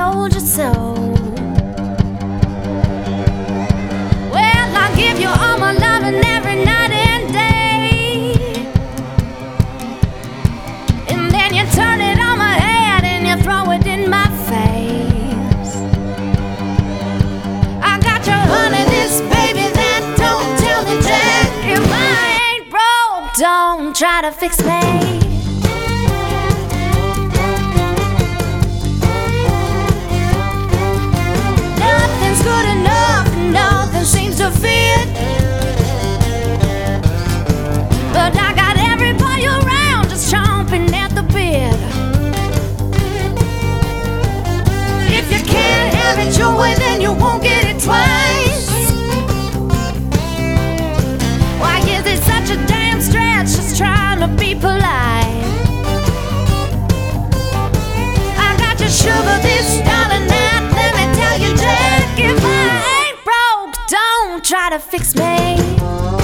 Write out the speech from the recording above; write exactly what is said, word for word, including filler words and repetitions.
told you so. Well, I give you all my loving every night and day, and then you turn it on my head and you throw it in my face. I got your honey, this baby that don't tell me jack. If I ain't broke, don't try to fix me. Nothing's good enough, nothing seems to fit, but I got everybody around just chomping at the bit. If you can't have it your way, then you won't get it twice. Why is it such a damn stretch just trying to be polite? I got your sugar, this darling, that. Let me tell you, Jack, if I ain't broke, don't try to fix me.